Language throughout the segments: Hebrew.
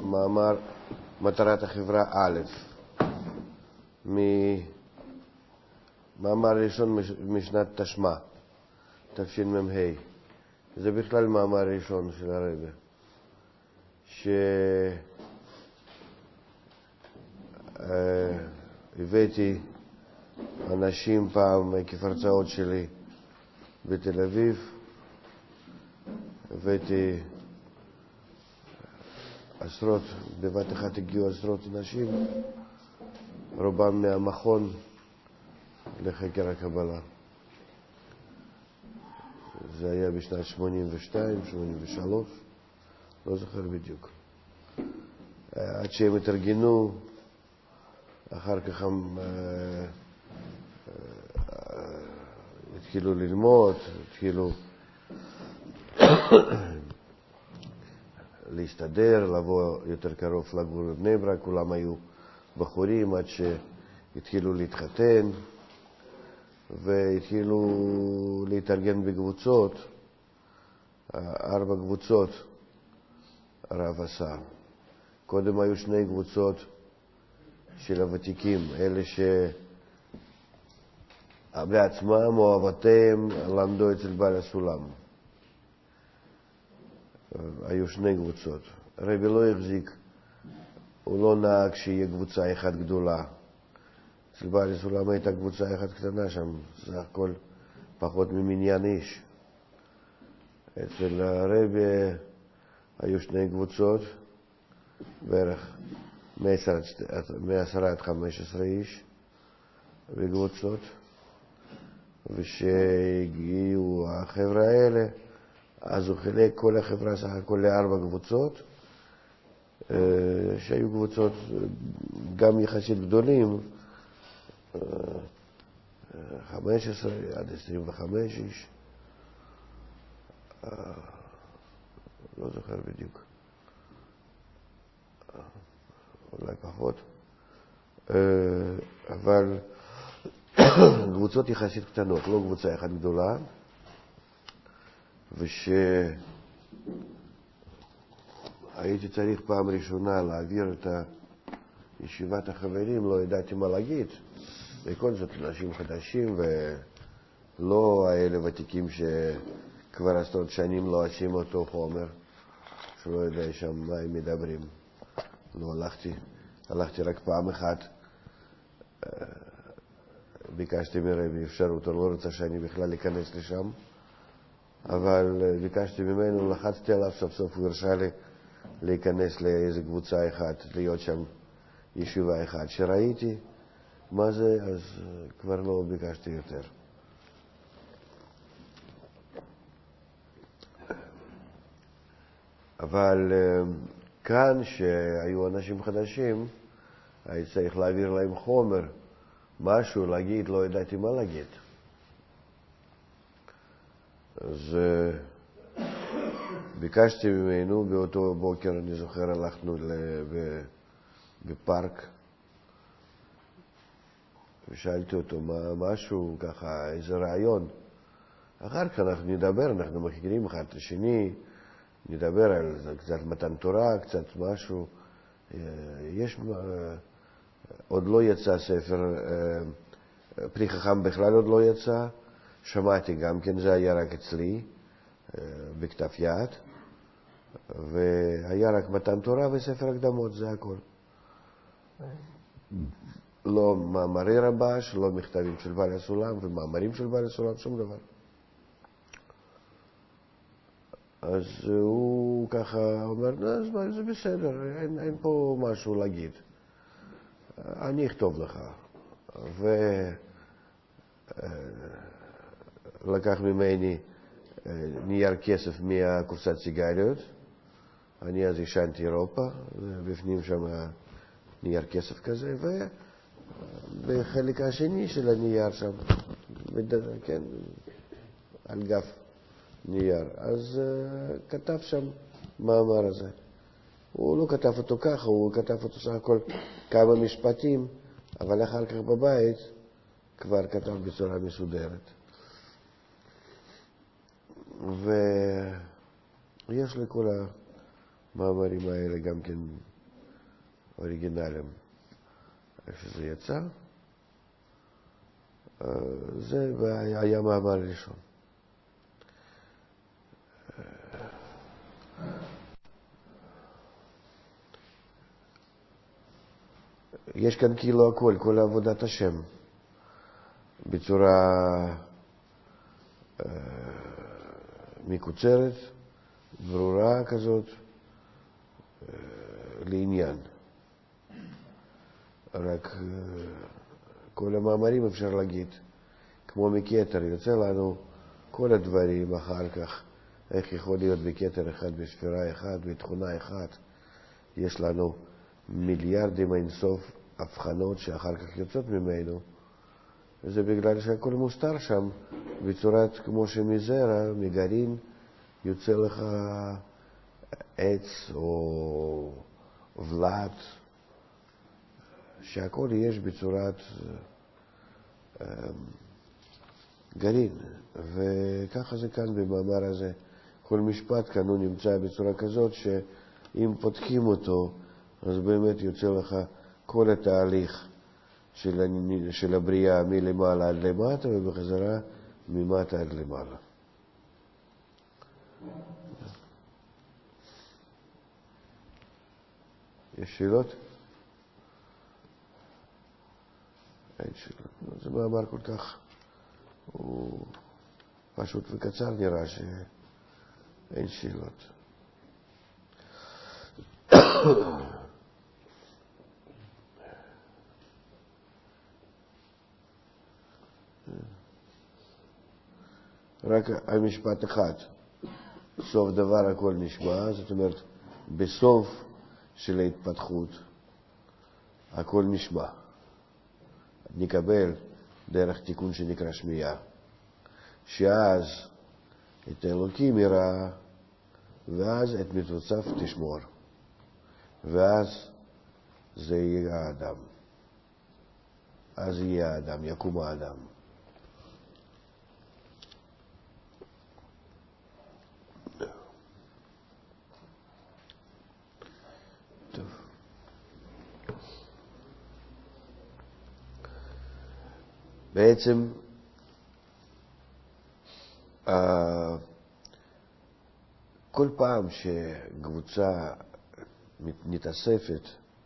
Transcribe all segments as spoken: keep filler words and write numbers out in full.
מאמר מטרת החברה א', ממאמר ראשון משנת תשמע, תשמ"ה. זה בכלל מאמר ראשון של הרב, שהבאתי אנשים פעם עקב הרצאות שלי בתל אביב, הבאתי עשרות, בבת אחת הגיעו עשרות אנשים, רובם מהמכון לחקר הקבלה. זה היה בשנת שמונים ושתיים, שמונים ושלוש, לא זוכר בדיוק. עד שהם התארגנו, אחר כך הם התחילו ללמוד, התחילו להסתדר, לבוא יותר קרוב לגור בבני ברק, כולם היו בחורים עד שהתחילו להתחתן והתחילו להתארגן בקבוצות, ארבע קבוצות הרב עשה. קודם היו שני קבוצות של הוותיקים, אלה שבעצמם או אבותיהם למדו אצל בעל הסולם. היו שני קבוצות. הרבי לא החזיק, הוא לא נהג שיהיה קבוצה אחת גדולה. אצל בעל הסולם הייתה קבוצה אחת קטנה שם, זה הכל פחות ממניין איש. אצל הרבי היו שני קבוצות, בערך מעשרה עד חמש עשרה איש בקבוצות, ושהגיעו החבר'ה האלה, אז הוא חילק כל החברה סך הכל לארבע קבוצות, שהיו קבוצות גם יחסית גדולים, חמש עשרה עד עשרים וחמש איש, לא זוכר בדיוק, אולי פחות, אבל קבוצות יחסית קטנות, לא קבוצה אחת גדולה. ושהייתי צריך פעם ראשונה להעביר את ישיבת החברים, לא ידעתי מה להגיד. וכל זאת אנשים חדשים ולא האלה ותיקים שכבר עשרות שנים לא עושים אותו חומר, שלא יודע שם מה הם מדברים. לא הלכתי, הלכתי רק פעם אחת, ביקשתי מרבי אפשרות, הוא לא רוצה שאני בכלל אכנס לשם, אבל ביקשתי ממנו, לחצתי עליו, סוף סוף הוא הרשה לי להיכנס לאיזו קבוצה אחת, להיות שם ישיבה אחת. שראיתי מה זה, אז כבר לא ביקשתי יותר. אבל כאן שהיו אנשים חדשים, הייתי צריך להעביר להם חומר, משהו, להגיד, לא ידעתי מה להגיד. אז ביקשתי ממנו, באותו בוקר, אני זוכר, הלכנו בפארק, ושאלתי אותו מה, משהו, ככה, איזה רעיון. אחר כך אנחנו נדבר, אנחנו מכירים אחד את השני, נדבר על זה, קצת מתן תורה, קצת משהו. יש, עוד לא יצא ספר, פרי חכם בכלל עוד לא יצא, שמעתי גם כן, זה היה רק אצלי, בכתב יד, והיה רק מתן תורה וספר הקדמות, זה הכל. לא מאמרי רבש, לא מכתבים של בעל הסולם ומאמרים של בעל הסולם, שום דבר. אז הוא ככה אומר, לא, זה בסדר, אין, אין פה משהו להגיד. אני אכתוב לך. ולקח ממני נייר כסף מהקופסת סיגריות. אני אז ישנתי אירופה, בפנים שם נייר כסף כזה, ובחלק השני של הנייר שם, כן, על גף נייר. אז uh, כתב שם מאמר הזה. הוא לא כתב אותו ככה, הוא כתב אותו סך הכל כמה משפטים, אבל אחר כך בבית כבר כתב בצורה מסודרת. ויש לכל המאמרים האלה גם כן אוריגינליים, איך שזה יצא. זה היה מאמר ראשון. יש כאן כאילו הכל, כל עבודת השם, בצורה אה, מקוצרת, ברורה כזאת, אה, לעניין. רק אה, כל המאמרים אפשר להגיד, כמו מכתר, יוצא לנו כל הדברים אחר כך, איך יכול להיות בכתר אחד, בספירה אחת, בתכונה אחת. יש לנו מיליארדים אינסוף הבחנות שאחר כך יוצאות ממנו, וזה בגלל שהכל מוסתר שם, בצורת כמו שמזרע, מגרעין, יוצא לך עץ או ולט, שהכל יש בצורת גרעין, וככה זה כאן במאמר הזה. כל משפט כאן הוא נמצא בצורה כזאת שאם פותחים אותו, אז באמת יוצא לך כל התהליך של, של הבריאה מלמעלה עד למטה ובחזרה ממטה עד למעלה. יש שאלות? אין שאלות. זה מאמר כל כך, הוא פשוט וקצר נראה שאין שאלות. רק המשפט אחד, סוף דבר הכל נשמע, זאת אומרת, בסוף של ההתפתחות הכל נשמע. נקבל דרך תיקון שנקרא שמיעה, שאז את האלוקים יראה, ואז את מצוותיו תשמור, ואז זה יהיה האדם. אז יהיה האדם, יקום האדם. טוב. בעצם כל פעם שקבוצה מתאספת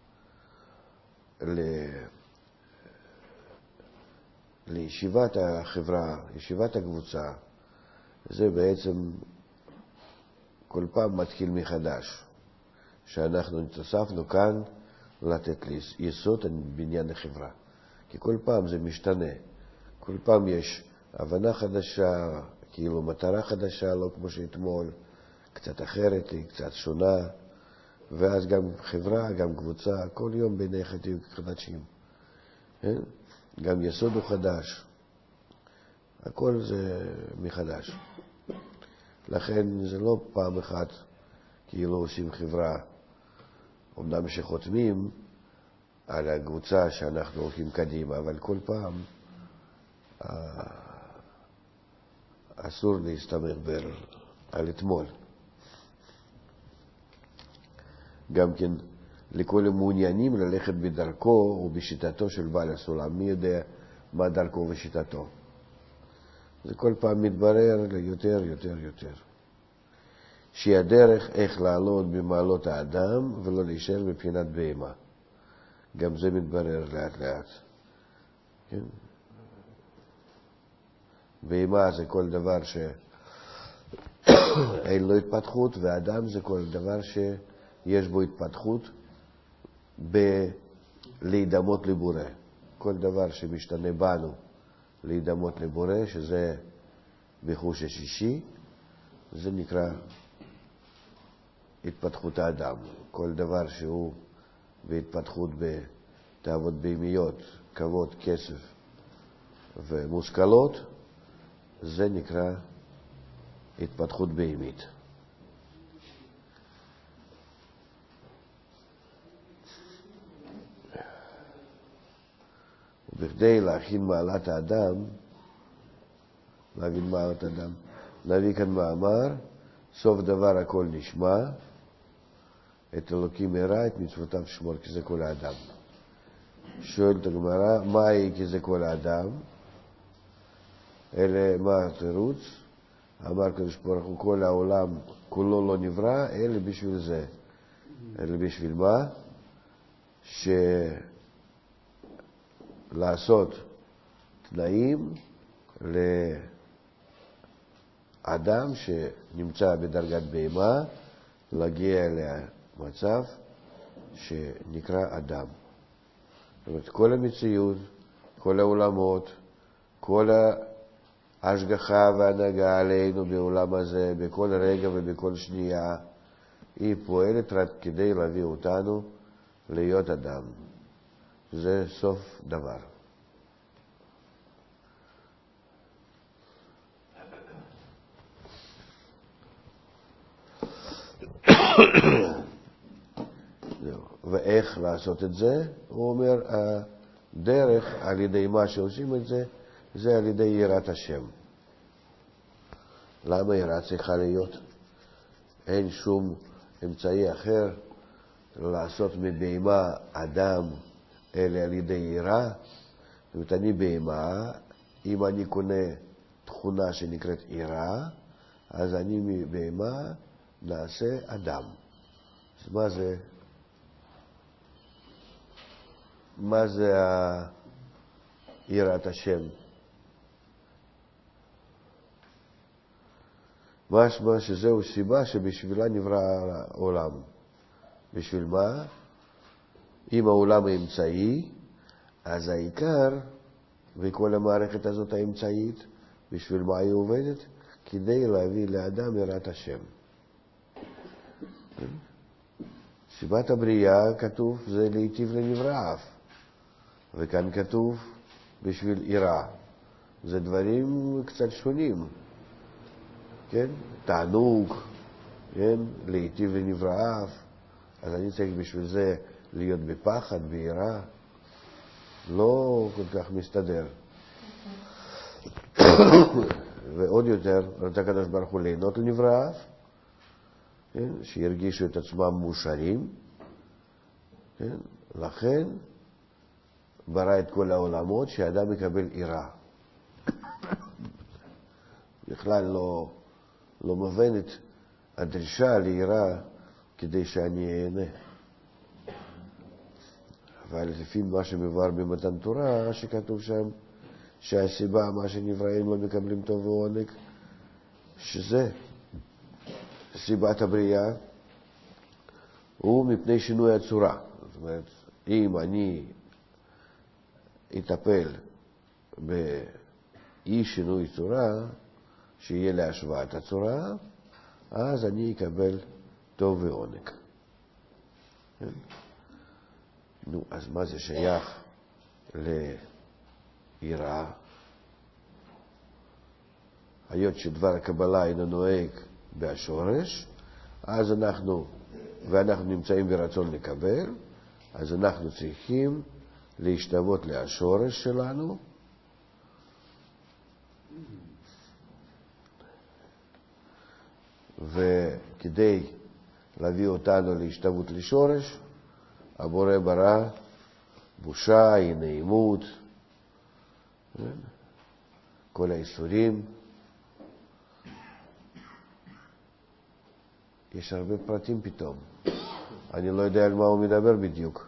לישיבת החברה, ישיבת הקבוצה, זה בעצם כל פעם מתחיל מחדש, שאנחנו נתאספנו כאן לתת יסוד בניין החברה. כי כל פעם זה משתנה, כל פעם יש הבנה חדשה, כאילו מטרה חדשה, לא כמו שאתמול, קצת אחרת, היא קצת שונה, ואז גם חברה, גם קבוצה, כל יום ביני חטאים חדשים. גם יסוד הוא חדש, הכל זה מחדש. לכן זה לא פעם אחת כאילו עושים חברה, אמנם שחותמים על הקבוצה שאנחנו הולכים קדימה, אבל כל פעם אסור להסתמך על אתמול. גם כן לכל המעוניינים ללכת בדרכו ובשיטתו של בעל הסולם. מי יודע מה דרכו ושיטתו? זה כל פעם מתברר ליותר, יותר, יותר. שהיא הדרך איך לעלות במעלות האדם ולא להישאר מבחינת בהמה. גם זה מתברר לאט לאט. כן? בהמה זה כל דבר שאין לו התפתחות, ואדם זה כל דבר שיש בו התפתחות בלהידמות לבורא. כל דבר שמשתנה בנו להידמות לבורא, שזה בחוש השישי, זה נקרא התפתחות האדם. כל דבר שהוא בהתפתחות בתאוות בהמיות, כבוד, כסף ומושכלות, זה נקרא התפתחות בהמית. ובכדי להכין מעלת האדם, להבין מעלת האדם, נביא כאן מאמר, סוף דבר הכל נשמע, את אלוקים ירא, את מצוותיו שמור, כי זה כל האדם. שואלת הגמרא, מה היא כי זה כל האדם? אלה, מה התירוץ? אמר הקדוש ברוך הוא, כל העולם כולו לא נברא, אלא בשביל זה. אלא בשביל מה? שלעשות תנאים לאדם שנמצא בדרגת בהמה, להגיע למצב שנקרא אדם. זאת אומרת, כל המציאות, כל העולמות, כל ההשגחה וההנהגה עלינו בעולם הזה, בכל רגע ובכל שנייה, היא פועלת רק כדי להביא אותנו להיות אדם. זה סוף דבר. ואיך לעשות את זה? הוא אומר, הדרך על ידי מה שעושים את זה, זה על ידי יראת השם. למה יראה צריכה להיות? אין שום אמצעי אחר לעשות מבהמה אדם אלא על ידי יראה. זאת אומרת, אני בהמה, אם אני קונה תכונה שנקראת יראה, אז אני מבהמה נעשה אדם. אז מה זה? מה זה יראת השם? משמע שזהו סיבה שבשבילה נברא העולם. בשביל מה? אם העולם האמצעי, אז העיקר, וכל המערכת הזאת האמצעית, בשביל מה היא עובדת? כדי להביא לאדם יראת השם. סיבת הבריאה, כתוב, זה להיטיב לנבראיו. וכאן כתוב בשביל יראה. זה דברים קצת שונים. כן? תענוג, כן? להיטיב לנבראיו. אז אני צריך בשביל זה להיות בפחד, ביראה. לא כל כך מסתדר. ועוד יותר, רוצה הקדוש ברוך הוא ליהנות לנבראיו, כן? שירגישו את עצמם מאושרים. כן? לכן ברא את כל העולמות שהאדם יקבל יראה. בכלל לא, לא מובן את הדרישה ליראה כדי שאני אהנה. אבל לפי מה שמבואר במתן תורה, שכתוב שם שהסיבה, מה שנבראים לא מקבלים טוב ועונג, שזה סיבת הבריאה, הוא מפני שינוי הצורה. זאת אומרת, אם אני אטפל באי שינוי צורה, שיהיה להשוואת הצורה, אז אני אקבל טוב ועונג. כן? נו, אז מה זה שייך ליראה? היות שדבר הקבלה אינו נוהג בהשורש, אז אנחנו, ואנחנו נמצאים ברצון לקבל, אז אנחנו צריכים להשתוות להשורש שלנו, וכדי להביא אותנו להשתוות לשורש, הבורא ברא בושה, אי נעימות, כל האיסורים. יש הרבה פרטים פתאום. אני לא יודע על מה הוא מדבר בדיוק.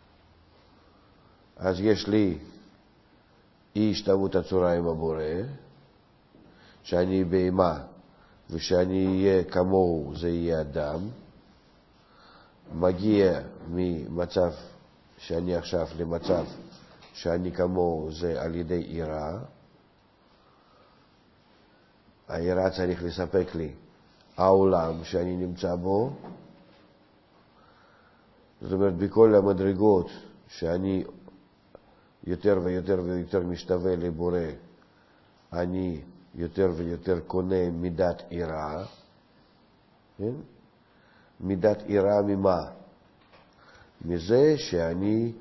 אז יש לי אי השתוות הצורה עם הבורא, שאני בהמה, ושאני אהיה כמוהו, זה יהיה אדם. מגיע ממצב שאני עכשיו למצב שאני כמוהו, זה על ידי יראה. היראה צריך לספק לי העולם שאני נמצא בו. זאת אומרת, בכל המדרגות שאני יותר ויותר ויותר משתווה לבורא, אני יותר ויותר קונה מידת יראה. כן? מידת יראה ממה? מזה שאני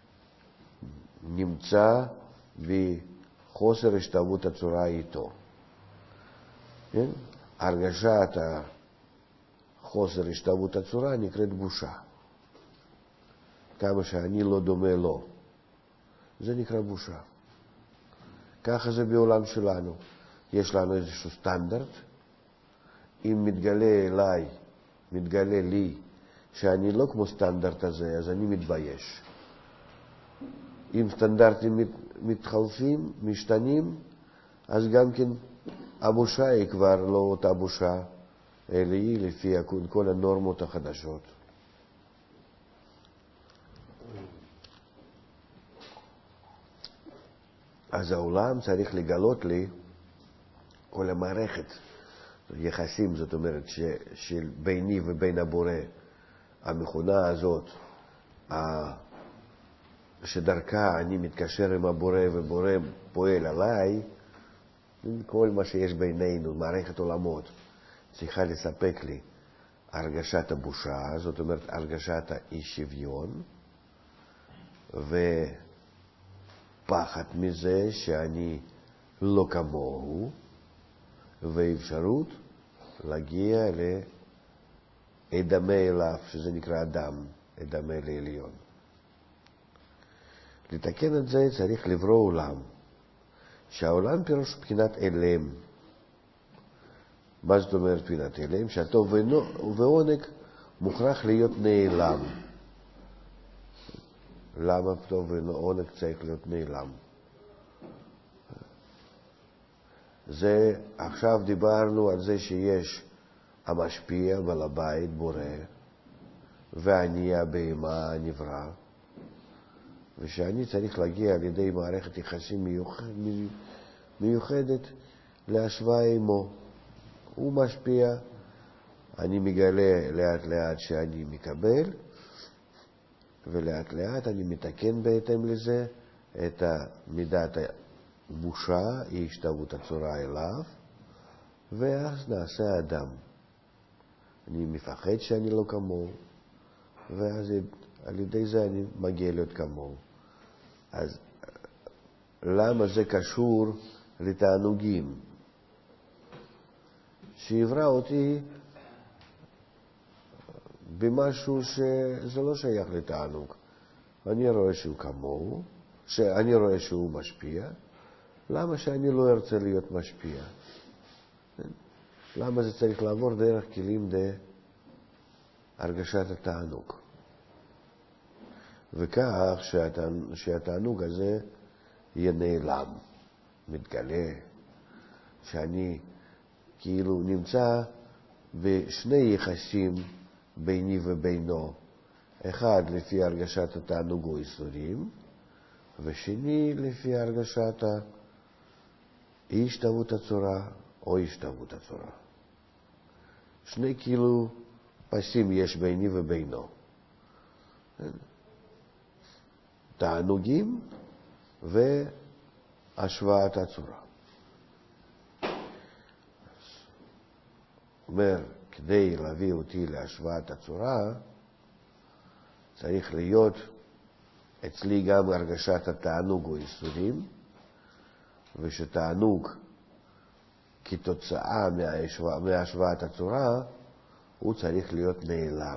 נמצא בחוסר השתוות הצורה איתו. כן? הרגשת חוסר השתוות הצורה נקראת בושה. כמה שאני לא דומה לו. זה נקרא בושה. ככה זה בעולם שלנו. יש לנו איזשהו סטנדרט. אם מתגלה אליי, מתגלה לי, שאני לא כמו סטנדרט הזה, אז אני מתבייש. אם סטנדרטים מת, מתחלפים, משתנים, אז גם כן הבושה היא כבר לא אותה בושה, אלא היא לפי כל הנורמות החדשות. אז העולם צריך לגלות לי כל המערכת יחסים, זאת אומרת, ש, של ביני ובין הבורא, המכונה הזאת, שדרכה אני מתקשר עם הבורא ובורא פועל עליי, כל מה שיש בינינו, מערכת עולמות, צריכה לספק לי הרגשת הבושה, זאת אומרת, הרגשת האי שוויון, ופחד מזה שאני לא כמוהו, ואפשרות להגיע לאדמה אליו, שזה נקרא אדם, אדמה לעליון. לתקן את זה צריך לברוא עולם, שהעולם פירוש בחינת אלם. מה זאת אומרת בחינת אלם? שהטוב ועונג מוכרח להיות נעלם. למה טוב ועונג צריך להיות נעלם? זה, עכשיו דיברנו על זה שיש המשפיע בעל הבית בורא, ואני הבהמה הנברא, ושאני צריך להגיע על ידי מערכת יחסים מיוחד, מיוחדת להשוואה עמו. הוא משפיע, אני מגלה לאט לאט שאני מקבל, ולאט לאט אני מתקן בהתאם לזה את מידת הבושה, היא השתוות הצורה אליו, ואז נעשה אדם. אני מפחד שאני לא כמוהו, ואז על ידי זה אני מגיע להיות כמוהו. אז למה זה קשור לתענוגים? שיברא אותי במשהו שזה לא שייך לתענוג. אני רואה שהוא כמוהו, שאני רואה שהוא משפיע, למה שאני לא ארצה להיות משפיע? למה זה צריך לעבור דרך כלים להרגשת התענוג? וכך שהתענוג הזה יהיה נעלם, מתגלה, שאני כאילו נמצא בשני יחסים ביני ובינו, אחד לפי הרגשת התענוג או איסורים, ושני לפי הרגשת אי השתוות הצורה או השתוות הצורה. שני כאילו פסים יש ביני ובינו. תענוגים והשוואת הצורה. אומר, כדי להביא אותי להשוואת הצורה, צריך להיות אצלי גם הרגשת התענוג או איסורים, ושתענוג כתוצאה מהשוואת הצורה, הוא צריך להיות נעלם.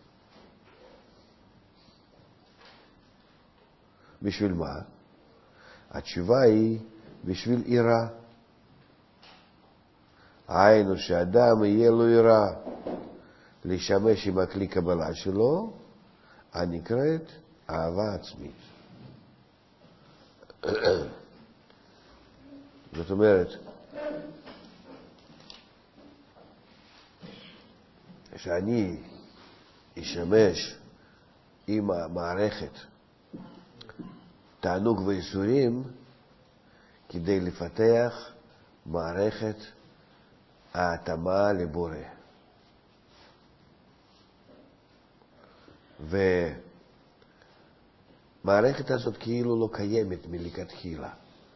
בשביל מה? התשובה היא בשביל עירה. היינו שאדם יהיה לו עירה לשמש עם הכלי קבלה שלו, הנקראת אהבה עצמית. זאת אומרת, שאני אשמש עם המערכת תענוג ואיסורים כדי לפתח מערכת ההתאמה לבורא. ומערכת הזאת כאילו לא קיימת מלכתחילה.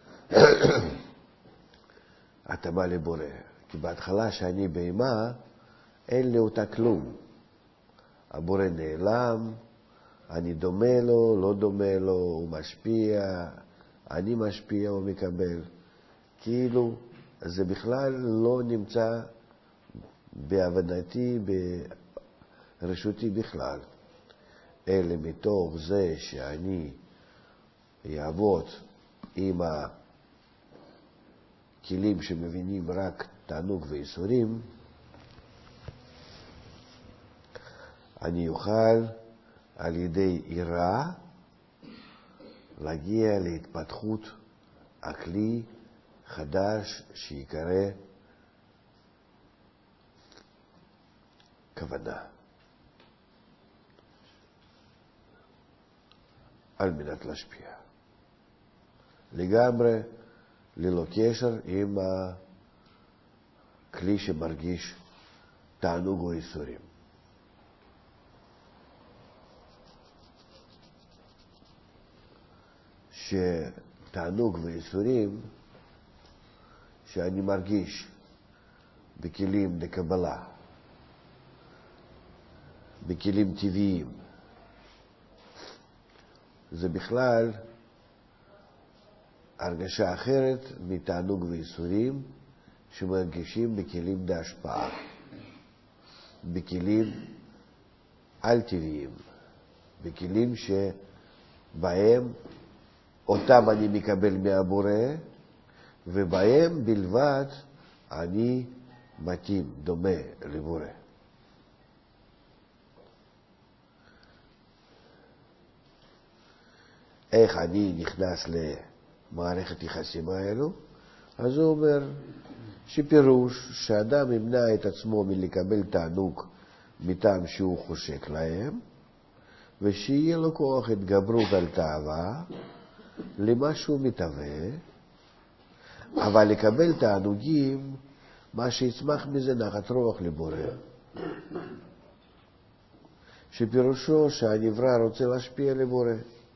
התאמה לבורא. כי בהתחלה שאני בהמה, אין לי אותה כלום. הבורא נעלם, אני דומה לו, לא דומה לו, הוא משפיע, אני משפיע או מקבל. כאילו זה בכלל לא נמצא בהבנתי רשותי בכלל, אלא מתוך זה שאני אעבוד עם הכלים שמבינים רק תענוג ואיסורים, אני אוכל על ידי יראה להגיע להתפתחות הכלי חדש שיקרא כוונה, על מנת להשפיע. לגמרי ללא קשר עם הכלי שמרגיש תענוג או איסורים. שתענוג ואיסורים שאני מרגיש בכלים לקבלה, בכלים טבעיים, זה בכלל הרגשה אחרת מתענוג ואיסורים שמרגישים בכלים להשפעה, בכלים על טבעיים, בכלים שבהם אותם אני מקבל מהבורא, ובהם בלבד אני מתאים, דומה לבורא. איך אני נכנס למערכת יחסים האלו? אז הוא אומר שפירוש שאדם ימנע את עצמו מלקבל תענוג מטעם שהוא חושק להם, ושיהיה לו כוח התגברות על תאווה למה שהוא מתהווה, אבל לקבל תענוגים, מה שיצמח מזה נחת רוח לבורא. שפירושו שהנברא רוצה להשפיע לבורא,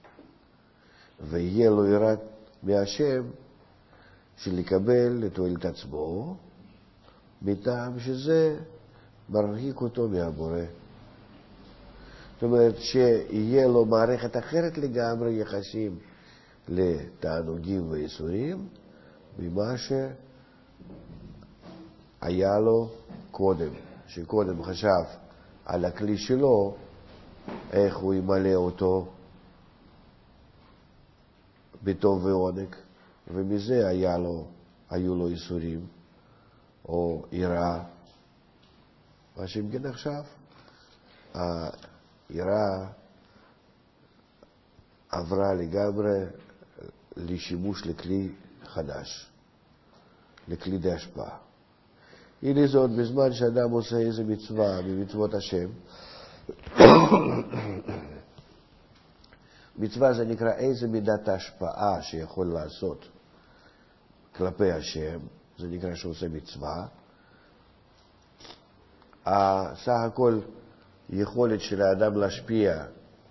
ויהיה לו יראת מהשם של לקבל לתועלת עצמו, מטעם שזה מרחיק אותו מהבורא. זאת אומרת שיהיה לו מערכת אחרת לגמרי יחסים לתענוגים ואיסורים ממה שהיה לו קודם, שקודם חשב על הכלי שלו, איך הוא ימלא אותו בטוב ועונג, ומזה היה לו, היו לו איסורים או יראה. מה שמגן עכשיו, היראה עברה לגמרי לשימוש לכלי חדש, לכלי די השפעה. הנה זאת, בזמן שאדם עושה איזה מצווה ממצוות השם, מצווה זה נקרא איזה מידת ההשפעה שיכול לעשות כלפי השם, זה נקרא שעושה מצווה. סך הכל יכולת של האדם להשפיע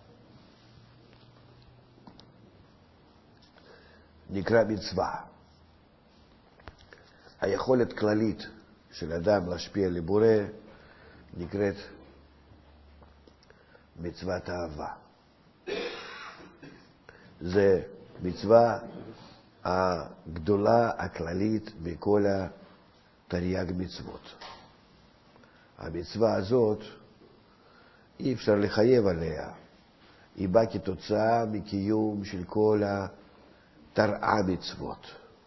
נקרא מצווה. היכולת כללית של אדם להשפיע לבורא נקראת מצוות אהבה. זה מצווה הגדולה הכללית מכל התרי"ג מצוות. המצווה הזאת אי אפשר לחייב עליה, היא באה כתוצאה מקיום של כל תרעה מצוות.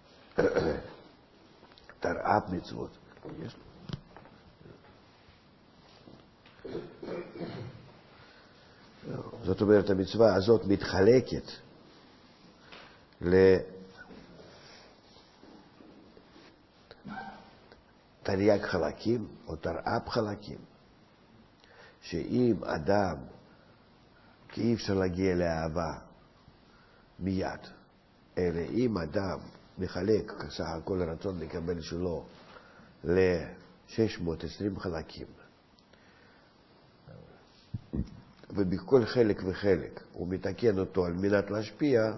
תרעת מצוות. זאת אומרת, המצווה הזאת מתחלקת לתרי"ג חלקים או תרעת חלקים, שאם אדם, כי אי אפשר להגיע לאהבה מיד, אלא אם אדם מחלק סך הכל הרצון לקבל שלו ל-שש מאות ועשרים חלקים, ובכל חלק וחלק הוא מתקן אותו על מנת להשפיע,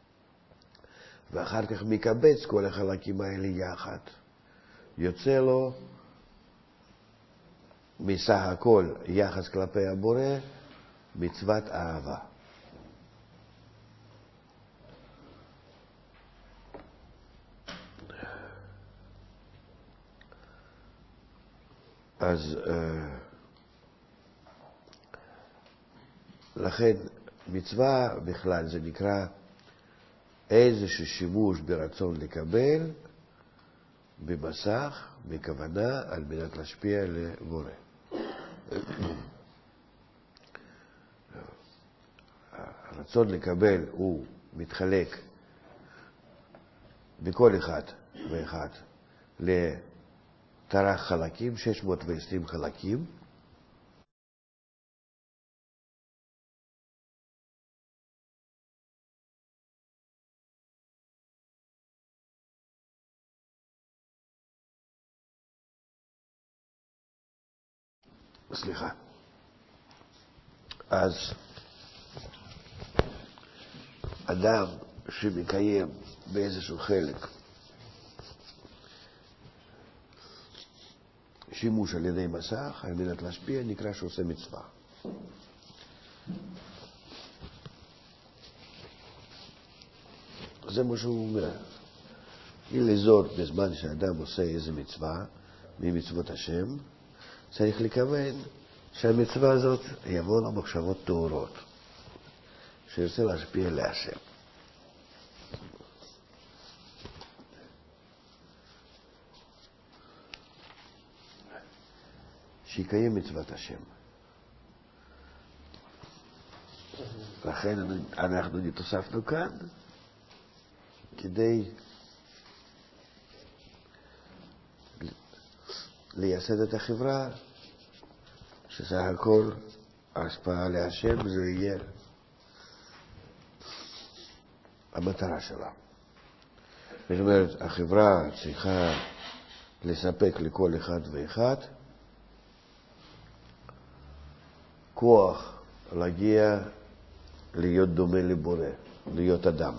ואחר כך מקבץ כל החלקים האלה יחד, יוצא לו מסך הכל יחס כלפי הבורא מצוות אהבה. אז לכן מצווה בכלל זה נקרא איזשהו שימוש ברצון לקבל במסך, בכוונה, על מנת להשפיע לבורא. הרצון לקבל הוא מתחלק בכל אחד ואחד לתרח חלקים, שש מאות ועשרים חלקים. סליחה. אז אדם שמקיים באיזשהו חלק שימוש על ידי מסך, על מנת להשפיע, נקרא שעושה מצווה. זה מה שהוא אומר. לזאת, בזמן שאדם עושה איזו מצווה ממצוות השם, צריך לכוון שהמצווה הזאת יבוא לו מחשבות טהורות, שירצה להשפיע להשם. שיקיים מצוות השם. לכן אנחנו נתוספנו כאן כדי לייסד את החברה, שסך הכל ההשפעה להשם זה יהיה המטרה שלה. זאת אומרת, החברה צריכה לספק לכל אחד ואחד כוח להגיע להיות דומה לבורא, להיות אדם.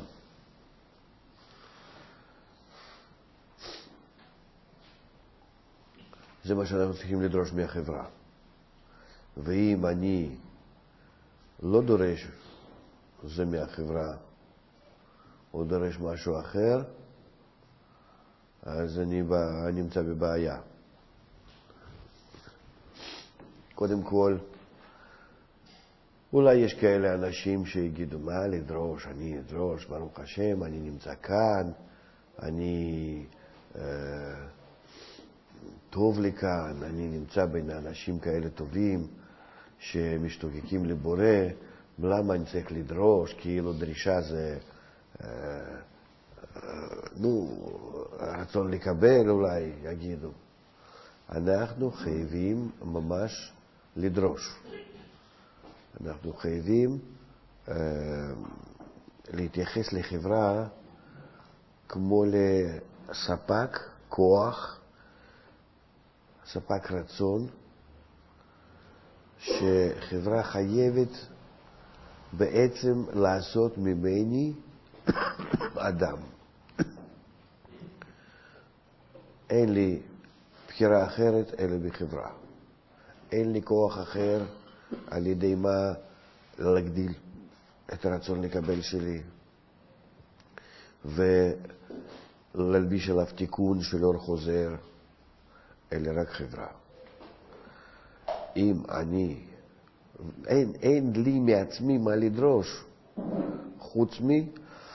זה מה שאנחנו צריכים לדרוש מהחברה. ואם אני לא דורש זה מהחברה, או דורש משהו אחר, אז אני נמצא בבעיה. קודם כל, אולי יש כאלה אנשים שיגידו, מה לדרוש? אני אדרוש, ברוך השם, אני נמצא כאן, אני... אה, טוב לי כאן, אני נמצא בין אנשים כאלה טובים שמשתוקקים לבורא, למה אני צריך לדרוש? כאילו דרישה זה, אה, אה, נו, רצון לקבל אולי, יגידו. אנחנו חייבים ממש לדרוש. אנחנו חייבים אה, להתייחס לחברה כמו לספק כוח, ספק רצון, שחברה חייבת בעצם לעשות ממני אדם. אין לי בחירה אחרת אלא בחברה. אין לי כוח אחר על ידי מה להגדיל את הרצון לקבל שלי ולהלביש עליו תיקון שלא חוזר, אלא רק חברה. אם אני, אין, אין לי מעצמי מה לדרוש חוץ מי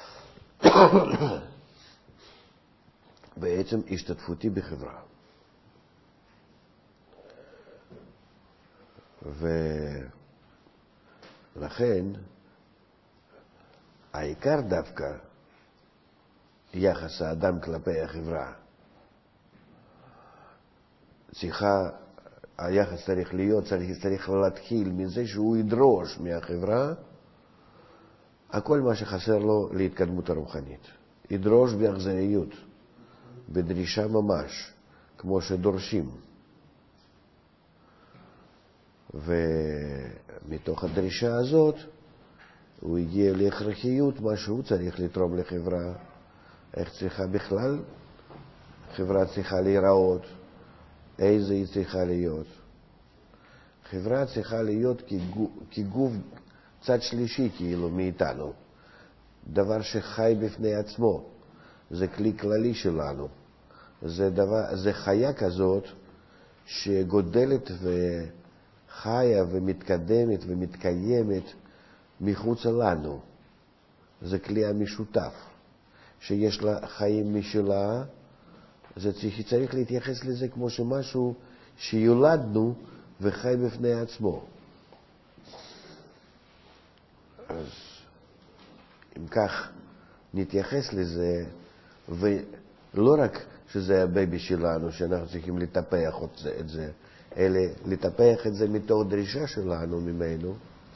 בעצם השתתפותי בחברה. ולכן העיקר דווקא יחס האדם כלפי החברה. צריכה, היחס צריך להיות, צריך, צריך להתחיל מזה שהוא ידרוש מהחברה הכל מה שחסר לו להתקדמות הרוחנית. ידרוש באכזריות, בדרישה ממש, כמו שדורשים. ומתוך הדרישה הזאת הוא הגיע להכרחיות מה שהוא צריך לתרום לחברה, איך צריכה בכלל חברה צריכה להיראות, איזה היא צריכה להיות. חברה צריכה להיות כגוף, כגוף צד שלישי כאילו מאיתנו, דבר שחי בפני עצמו, זה כלי כללי שלנו, זה, דבר, זה חיה כזאת שגודלת וחיה ומתקדמת ומתקיימת מחוץ לנו. זה כלי המשותף, שיש לה חיים משלה, זה צריך, צריך להתייחס לזה כמו שמשהו שיולדנו וחי בפני עצמו. אז אם כך נתייחס לזה, ולא רק שזה הבייבי שלנו, שאנחנו צריכים לטפח את זה, אלא לטפח את זה מתוך דרישה שלנו ממנו,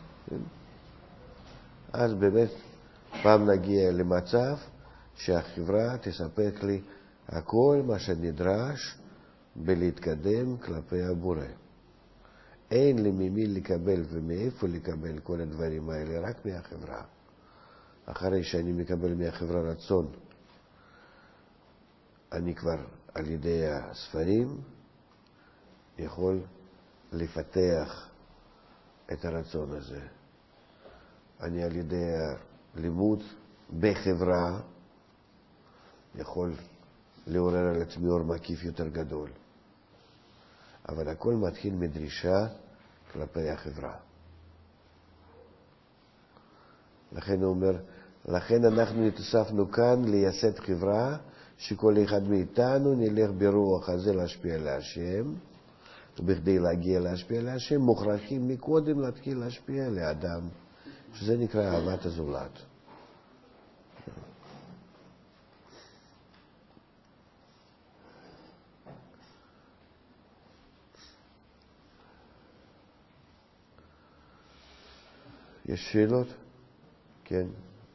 אז באמת פעם נגיע למצב שהחברה תספק לי הכל מה שנדרש בלהתקדם כלפי הבורא. אין לי ממי לקבל ומאיפה לקבל כל הדברים האלה, רק מהחברה. אחרי שאני מקבל מהחברה רצון, אני כבר על ידי הספרים יכול לפתח את הרצון הזה. אני על ידי הלימוד בחברה יכול לעורר על עצמי אור מקיף יותר גדול. אבל הכל מתחיל מדרישה כלפי החברה. לכן הוא אומר, לכן אנחנו התאספנו כאן לייסד חברה שכל אחד מאיתנו נלך ברוח הזה להשפיע להשם, ובכדי להגיע להשפיע להשם מוכרחים מקודם להתחיל להשפיע לאדם, שזה נקרא אהבת הזולת. יש שאלות? כן.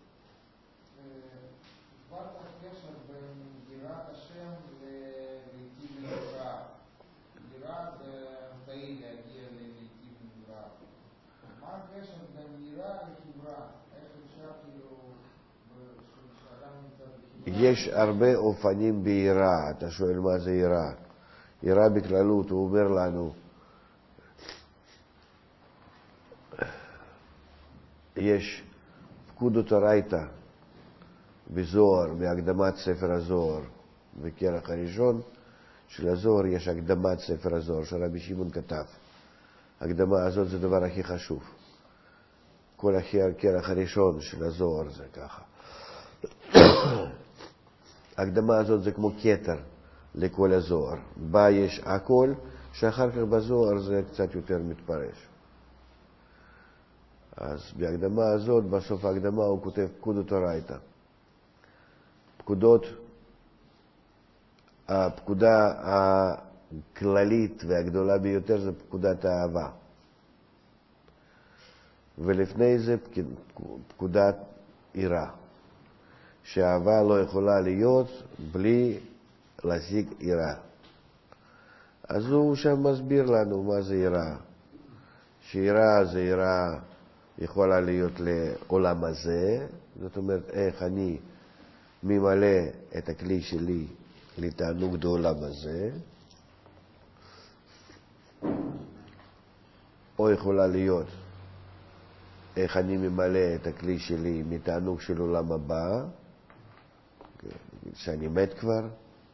הסברת הקשר בין יראת השם ללעיתים מנברא. יראה זה אמצעי להגיע ללעיתים מנברא. מה הקשר בין יראה לחברה? איך אפשר כאילו, כשאדם נמצא בחברה? יש הרבה אופנים ביראה. אתה שואל מה זה יראה. יראה בכללות, הוא אומר לנו, יש פקודות הרייתא בזוהר, בהקדמת ספר הזוהר, בכרך הראשון של הזוהר יש הקדמת ספר הזוהר שרבי שמעון כתב. הקדמה הזאת זה הדבר הכי חשוב. כל הכרך הראשון של הזוהר זה ככה. הקדמה הזאת זה כמו כתר לכל הזוהר. בה יש הכל, שאחר כך בזוהר זה קצת יותר מתפרש. אז בהקדמה הזאת, בסוף ההקדמה הוא כותב פקודות הרייתא. פקודות, הפקודה הכללית והגדולה ביותר זה פקודת האהבה. ולפני זה פקודת יראה. שהאהבה לא יכולה להיות בלי להשיג יראה. אז הוא שם מסביר לנו מה זה יראה. שיראה זה יראה יכולה להיות לעולם הזה, זאת אומרת איך אני ממלא את הכלי שלי לתענוג בעולם הזה, או יכולה להיות איך אני ממלא את הכלי שלי מתענוג של עולם הבא, שאני מת כבר,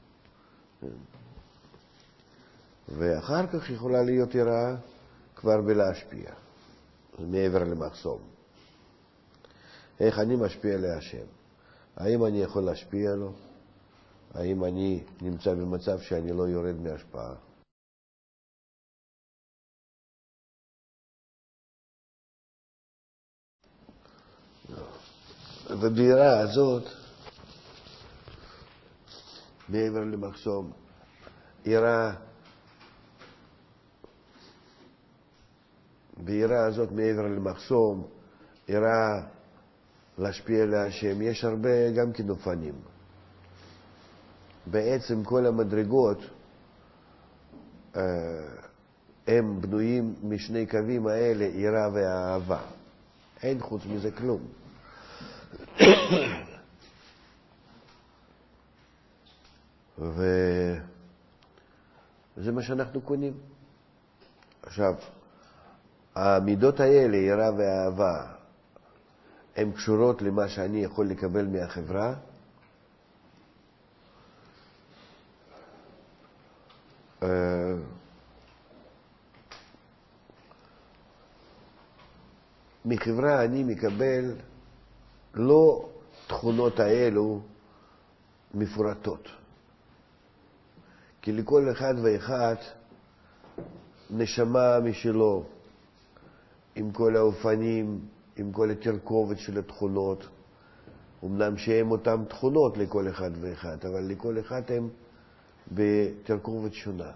ואחר כך יכולה להיות יראה כבר בלהשפיע. מעבר למחסום. איך אני משפיע להשם? האם אני יכול להשפיע לו? האם אני נמצא במצב שאני לא יורד מהשפעה? וביראה הזאת, מעבר למחסום, יראה, ביראה הזאת מעבר למחסום, יראה להשפיע להשם. יש הרבה גם כן אופנים. בעצם כל המדרגות הם בנויים משני קווים האלה, יראה והאהבה. אין חוץ מזה כלום. וזה מה שאנחנו קונים. עכשיו, המידות האלה, יראה והאהבה, הן קשורות למה שאני יכול לקבל מהחברה. מחברה אני מקבל לא תכונות האלו מפורטות. כי לכל אחד ואחד נשמה משלו, עם כל האופנים, עם כל התרכובת של התכונות. אמנם שהם אותם תכונות לכל אחד ואחד, אבל לכל אחד הם בתרכובת שונה,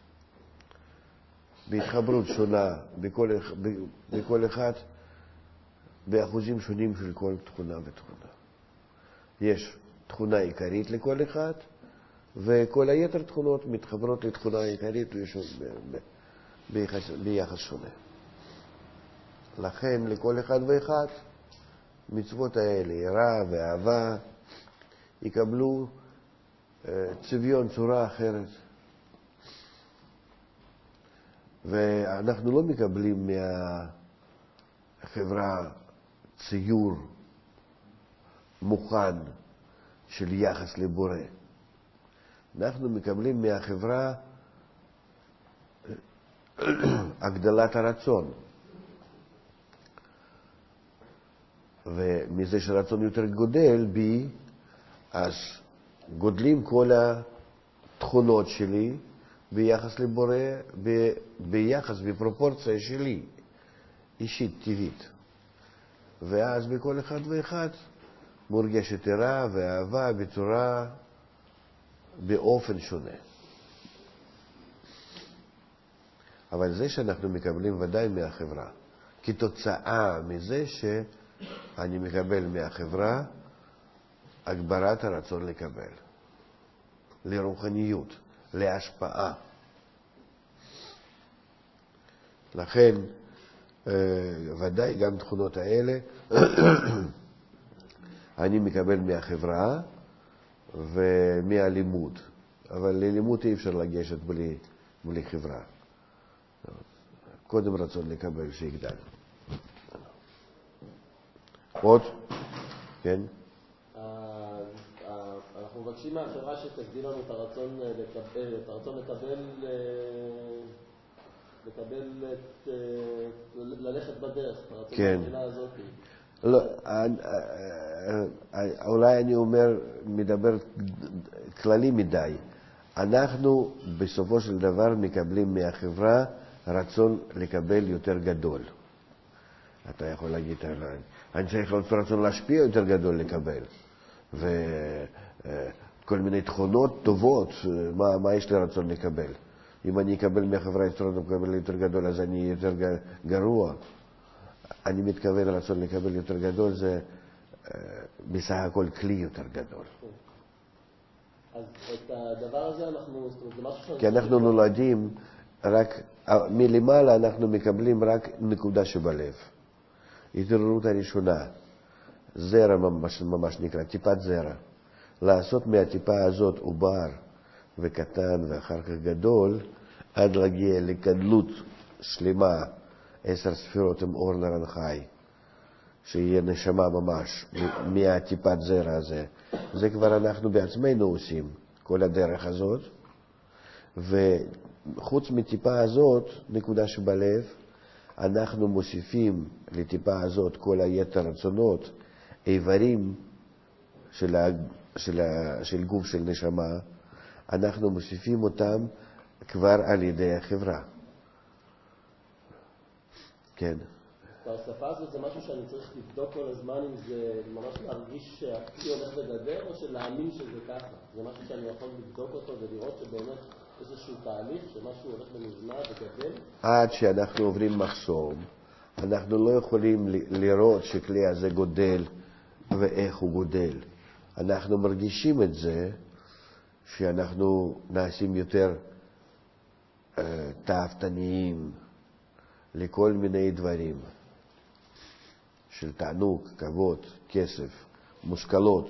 בהתחברות שונה, בכל, בכל אחד באחוזים שונים של כל תכונה ותכונה. יש תכונה עיקרית לכל אחד, וכל היתר תכונות מתחברות לתכונה העיקרית ביחס, ביחס שונה. לכן לכל אחד ואחד מצוות האלה, יראה ואהבה, יקבלו צביון, צורה אחרת. ואנחנו לא מקבלים מהחברה ציור מוכן של יחס לבורא. אנחנו מקבלים מהחברה הגדלת הרצון. ומזה שהרצון יותר גודל בי, אז גודלים כל התכונות שלי ביחס לבורא, ב, ביחס, בפרופורציה שלי, אישית, טבעית. ואז בכל אחד ואחד מורגשת יראה ואהבה בצורה, באופן שונה. אבל זה שאנחנו מקבלים ודאי מהחברה, כתוצאה מזה שאני מקבל מהחברה הגברת הרצון לקבל, לרוחניות, להשפעה. לכן, ודאי גם תכונות האלה אני מקבל מהחברה ומהלימוד. אבל ללימוד אי אפשר לגשת בלי, בלי חברה. קודם רצון לקבל שיגדל. עוד? כן? אנחנו מבקשים מהחברה שתגדיל לנו את הרצון לקבל, את הרצון לקבל, לקבל את, ללכת בדרך, הרצון במדינה הזאת. לא, אולי אני אומר, מדבר כללי מדי. אנחנו בסופו של דבר מקבלים מהחברה רצון לקבל יותר גדול. אתה יכול להגיד, אני צריך רצון להשפיע יותר גדול לקבל. וכל מיני תכונות טובות, מה, מה יש לי רצון לקבל? אם אני אקבל מהחברה רצון לקבל יותר גדול, אז אני יותר גרוע. אני מתכוון רצון לקבל יותר גדול, זה בסך הכל כלי יותר גדול. אז את הדבר הזה אנחנו... כי אנחנו נולדים רק, מלמעלה אנחנו מקבלים רק נקודה שבלב. התעוררות הראשונה, זרע ממש, ממש נקרא, טיפת זרע. לעשות מהטיפה הזאת עובר וקטן ואחר כך גדול, עד להגיע לגדלות שלמה, עשר ספירות עם אור נרן חי, שיהיה נשמה ממש מהטיפת זרע הזה. זה כבר אנחנו בעצמנו עושים, כל הדרך הזאת. וחוץ מטיפה הזאת, נקודה שבלב, אנחנו מוסיפים לטיפה הזאת כל היתר רצונות, איברים של, ה, של, ה, של גוף של נשמה, אנחנו מוסיפים אותם כבר על ידי החברה. כן. וההוספה הזאת זה משהו שאני צריך לבדוק כל הזמן אם זה ממש להרגיש שהכלי הולך וגדל או שלהאמין שזה ככה. זה משהו שאני יכול לבדוק אותו ולראות שבאמת איזשהו תהליך שמשהו הולך ונבנה וגדל. עד שאנחנו עוברים מחסום, אנחנו לא יכולים לראות שכלי הזה גודל ואיך הוא גודל. אנחנו מרגישים את זה שאנחנו נעשים יותר אה, תאוותניים לכל מיני דברים של תענוג, כבוד, כסף, מושכלות.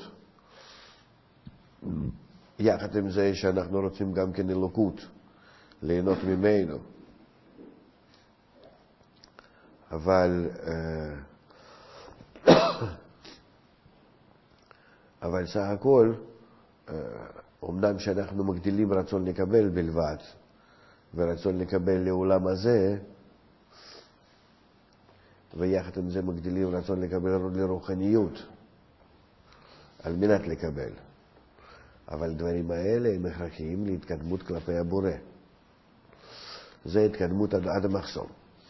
יחד עם זה שאנחנו רוצים גם כן אלוקות, ליהנות ממנו. אבל אבל סך הכל, אומנם שאנחנו מגדילים רצון לקבל בלבד, ורצון לקבל לעולם הזה, ויחד עם זה מגדילים רצון לקבל לרוחניות, על מנת לקבל. אבל דברים האלה הם הכרחיים להתקדמות כלפי הבורא. זה התקדמות עד, עד המחסום.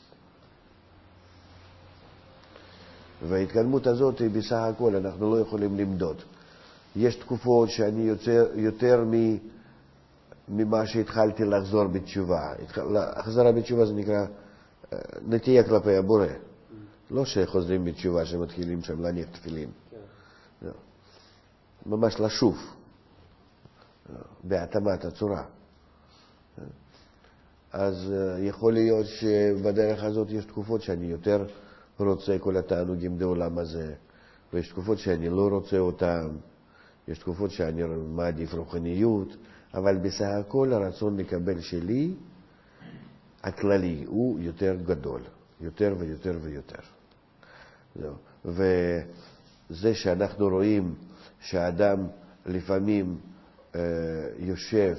וההתקדמות הזאת היא בסך הכל, אנחנו לא יכולים למדוד. יש תקופות שאני יוצר יותר מ, ממה שהתחלתי לחזור בתשובה. החזרה בתשובה זה נקרא נטייה כלפי הבורא. לא שחוזרים בתשובה שמתחילים שם להניח תפילין. לא. ממש לשוב. בהתאמת הצורה. אז יכול להיות שבדרך הזאת יש תקופות שאני יותר רוצה כל התענוגים בעולם הזה, ויש תקופות שאני לא רוצה אותם, יש תקופות שאני מעדיף רוחניות, אבל בסך הכל הרצון לקבל שלי, הכללי, הוא יותר גדול, יותר ויותר ויותר. וזה שאנחנו רואים שהאדם לפעמים אה, יושב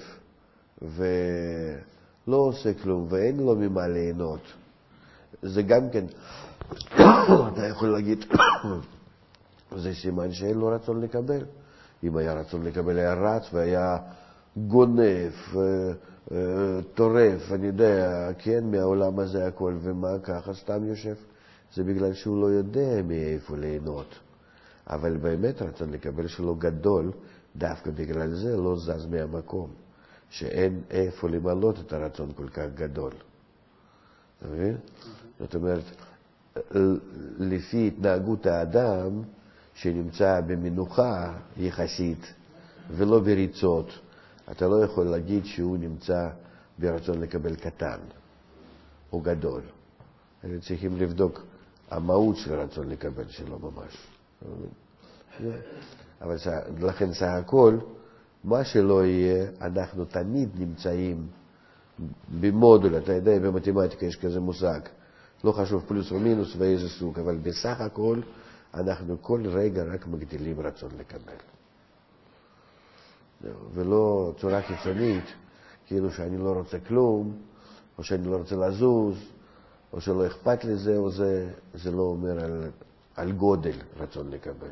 ולא עושה כלום ואין לו ממה ליהנות, זה גם כן, אתה יכול להגיד, זה סימן שאין לו רצון לקבל. אם היה רצון לקבל, היה רץ והיה גונף, טורף, אני יודע, כן, מהעולם הזה הכל, ומה ככה סתם יושב? זה בגלל שהוא לא יודע מאיפה ליהנות. אבל באמת רצון לקבל שלו גדול, דווקא בגלל זה לא זז מהמקום, שאין איפה למלות את הרצון כל כך גדול. אתה מבין? זאת אומרת, לפי התנהגות האדם שנמצא במנוחה יחסית ולא בריצות, אתה לא יכול להגיד שהוא נמצא ברצון לקבל קטן או גדול. אנחנו צריכים לבדוק המהות של הרצון לקבל שלו ממש. אבל לכן סך הכל, מה שלא יהיה, אנחנו תמיד נמצאים במודול, אתה יודע, במתמטיקה יש כזה מושג, לא חשוב פלוס או מינוס ואיזה סוג, אבל בסך הכל אנחנו כל רגע רק מגדילים רצון לקבל. ולא צורה חיצונית, כאילו שאני לא רוצה כלום, או שאני לא רוצה לזוז, או שלא אכפת לי זה או זה, זה לא אומר על, על גודל רצון לקבל.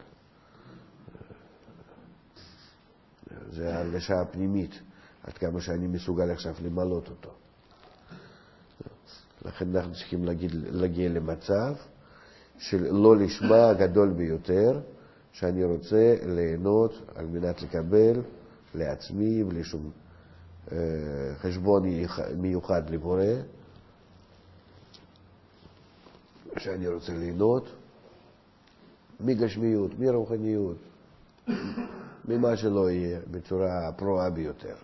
זה הלשעה הפנימית, עד כמה שאני מסוגל עכשיו למלות אותו. לכן אנחנו צריכים להגיע, להגיע למצב של לא לשמה הגדול ביותר, שאני רוצה ליהנות על מנת לקבל לעצמי בלי שום אה, חשבון מיוחד לבורא, שאני רוצה ליהנות מגשמיות, מרוחניות, ממה שלא יהיה, בצורה הפרועה ביותר.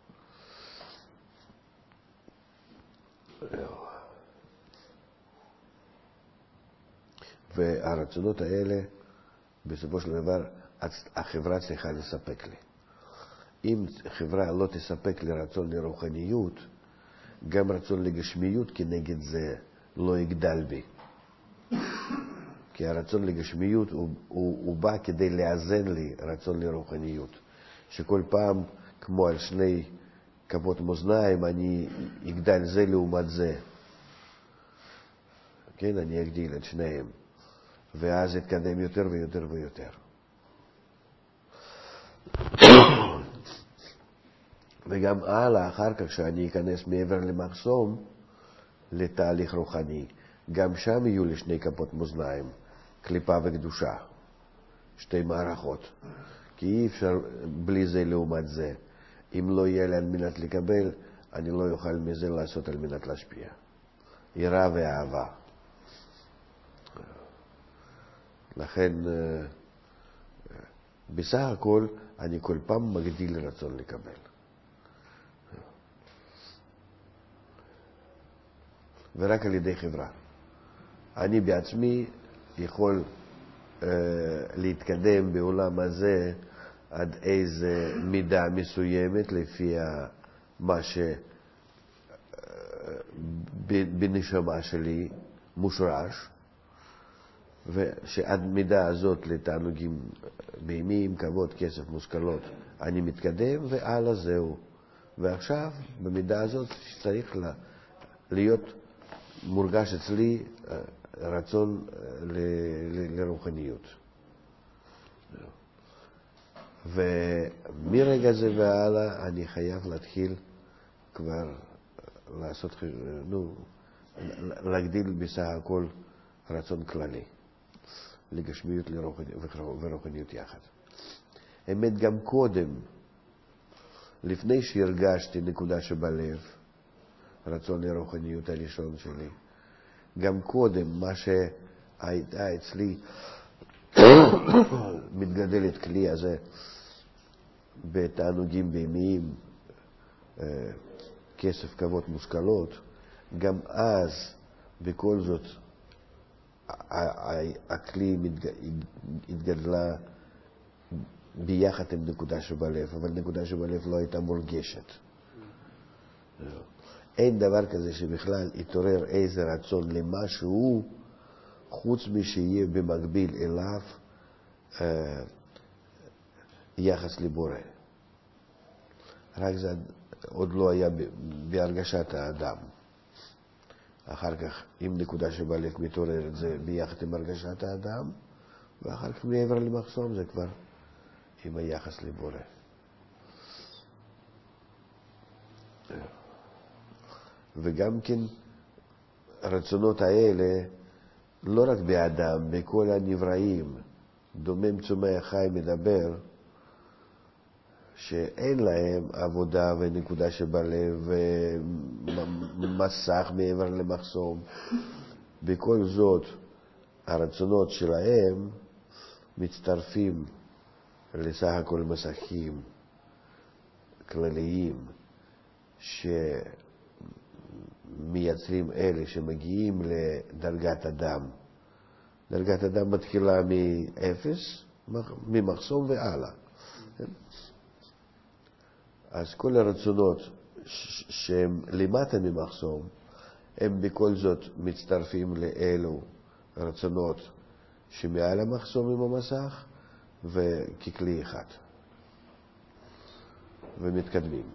והרצונות האלה, בסופו של דבר, החברה צריכה לספק לי. אם חברה לא תספק לי רצון לרוחניות, גם רצון לגשמיות כנגד זה לא יגדל בי. כי הרצון לגשמיות הוא, הוא, הוא בא כדי לאזן לי רצון לרוחניות. שכל פעם, כמו על שני כפות מאזניים, אני אגדל זה לעומת זה. כן, אני אגדיל את שניהם. ואז אתקדם יותר ויותר ויותר. וגם הלאה, אחר כך שאני אכנס מעבר למחסום, לתהליך רוחני, גם שם יהיו לי שני כפות מאזניים, קליפה וקדושה, שתי מערכות. כי אי אפשר בלי זה לעומת זה. אם לא יהיה לי על מנת לקבל, אני לא יוכל מזה לעשות על מנת להשפיע. יראה ואהבה. לכן, בסך הכל, אני כל פעם מגדיל רצון לקבל. ורק על ידי חברה. אני בעצמי יכול אה, להתקדם בעולם הזה עד איזה מידה מסוימת לפי מה שבנשמה שלי מושרש, ושעד מידה הזאת לתענוגים בהמיים, כבוד, כסף, מושכלות, אני מתקדם והלאה זהו. ועכשיו, במידה הזאת צריך לה, להיות מורגש אצלי רצון לרוחניות. ומרגע זה והלאה אני חייב להתחיל כבר לעשות, נו, להגדיל בסך הכל רצון כללי, לגשמיות ורוחניות יחד. האמת, גם קודם, לפני שהרגשתי נקודה שבלב, רצון לרוחניות הראשון שלי, גם קודם מה שהייתה אצלי מתגדלת כלי הזה בתענוגים בהמיים, כסף, כבוד, מושכלות, גם אז בכל זאת הכלי התגדלה ביחד עם נקודה שבלב, אבל נקודה שבלב לא הייתה מורגשת. אין דבר כזה שבכלל יתעורר איזה רצון למשהו חוץ משיהיה במקביל אליו אה, יחס לבורא. רק זה עוד לא היה בהרגשת האדם. אחר כך, אם נקודה שבלב מתעוררת, זה ביחד עם הרגשת האדם, ואחר כך מעבר למחסום זה כבר עם היחס לבורא. וגם כן הרצונות האלה לא רק באדם, בכל הנבראים, דומם צומח חי מדבר, שאין להם עבודה ונקודה שבלב ומסך מעבר למחסום. בכל זאת הרצונות שלהם מצטרפים לסך הכל מסכים כלליים שמייצרים אלה שמגיעים לדרגת אדם. דרגת אדם מתחילה מאפס, ממחסום והלאה. אז כל הרצונות שהם למטה ממחסום, הם בכל זאת מצטרפים לאלו רצונות שמעל המחסום עם המסך, וככלי אחד. ומתקדמים.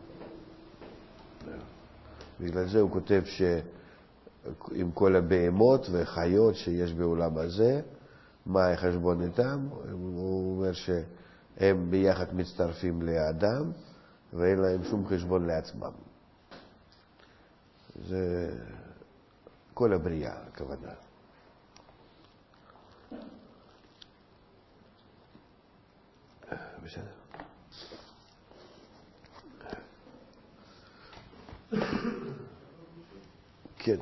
בגלל זה הוא כותב שעם כל הבהמות וחיות שיש בעולם הזה, מה החשבון איתם? הוא אומר שהם ביחד מצטרפים לאדם, ואין להם שום חשבון לעצמם. זה כל הבריאה, הכוונה. בסדר. כן.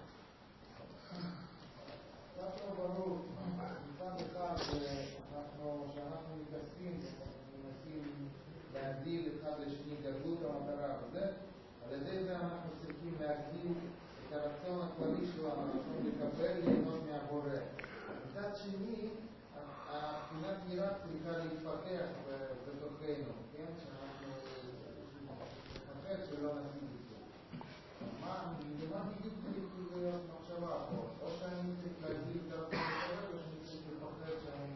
להגדיל אחד לשני גדלות המטרה וזה, על ידי זה אנחנו צריכים להגדיל את הרצון הכללי שלנו, הרצון לקבל ליהנות מהבורא. מצד שני, הבחינת יראה צריכה להתפתח בתוכנו, כן? שאנחנו נפחד שלא נשים את זה. מה בדיוק צריך להיות מחשבה פה? או שאני צריך להגדיל את הרצון הכללי, או שאני צריך לפחד